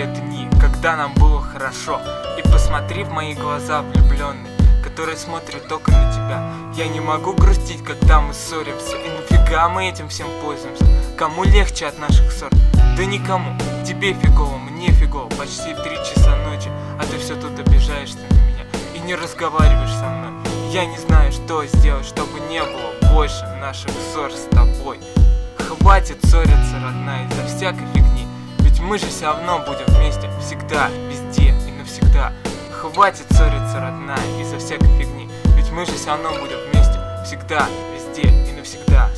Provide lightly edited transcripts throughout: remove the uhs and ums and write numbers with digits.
вспоминаю дни, когда нам было хорошо. И посмотри в мои глаза влюбленные, которые смотрят только на тебя. Я не могу грустить, когда мы ссоримся. И нафига мы этим всем пользуемся? Кому легче от наших ссор? Да никому. Тебе фигово, мне фигово. Почти в 3 часа ночи, а ты все тут обижаешься на меня и не разговариваешь со мной. Я не знаю, что сделать, чтобы не было больше наших ссор с тобой. Хватит ссориться, родная, из-за всякой фигни. Ведь мы же все равно будем вместе всегда, везде и навсегда. Хватит ссориться, родная, из-за всякой фигни. Ведь мы же все равно будем вместе всегда, везде и навсегда.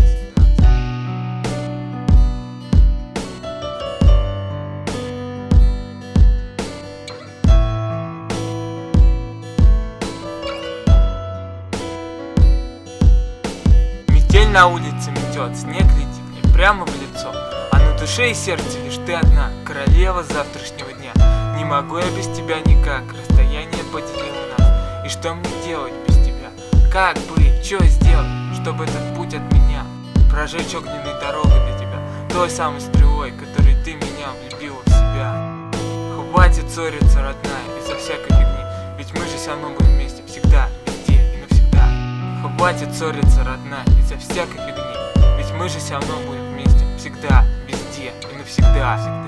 Метель на улице метет, снег летит мне прямо в лицо. А на душе и сердце лишь ты одна, королева завтрашнего дня. Не могу я без тебя никак, расстояние поделило нас. И что мне делать без тебя? Как быть, что сделать, чтобы этот путь от меня прожечь огненной дорогой для тебя, той самой стрелой, которой ты меня влюбила в себя. Хватит ссориться, родная, из-за всякой фигни. Ведь мы же все равно будем вместе всегда, везде и навсегда. Хватит ссориться, родная, из-за всякой фигни. Ведь мы же все равно будем вместе всегда, везде и навсегда.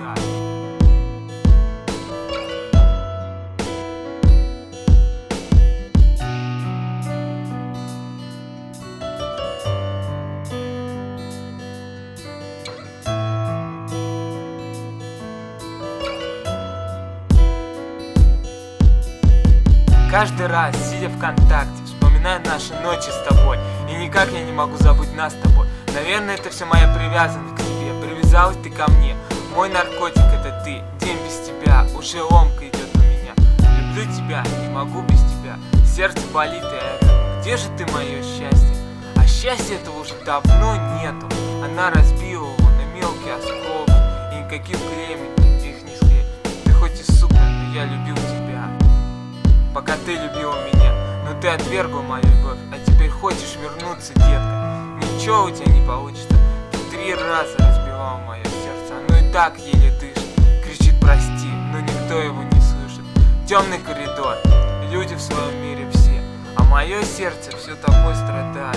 Каждый раз, сидя ВКонтакте, вспоминаю наши ночи с тобой. И никак я не могу забыть нас с тобой. Наверное, это все моя привязанность к тебе. Привязалась ты ко мне. Мой наркотик это ты. День без тебя, уже ломка идет у меня. Люблю тебя, не могу без тебя. Сердце болит и орёт. Где же ты, мое счастье? А счастья этого уже давно нету. Она разбила его на мелкие осколки. И никаких клеймов их не склеит. Ты хоть и сука, но я любил тебя, пока ты любила меня. Но ты отвергла мою любовь, а теперь хочешь вернуться, детка. Ничего у тебя не получится. Ты 3 раза разбивала мое сердце. Оно и так еле дышит. Кричит прости, но никто его не слышит. Темный коридор, люди в своем мире все. А мое сердце все тобой страдает.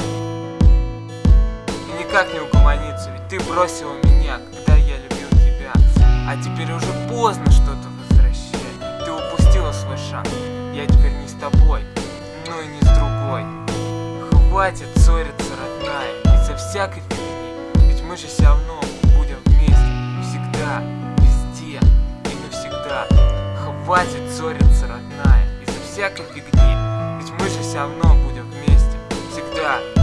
И никак не угомонится, ведь ты бросила меня, когда я любил тебя. А теперь уже поздно что-то возвращать. Ты упустила свой шанс. Я теперь не с тобой, но и не с другой. Хватит ссориться, родная, из-за всякой фигни. Ведь мы же все равно будем вместе всегда, везде и навсегда. Хватит ссориться, родная, из-за всякой фигни. Ведь мы же все равно будем вместе всегда.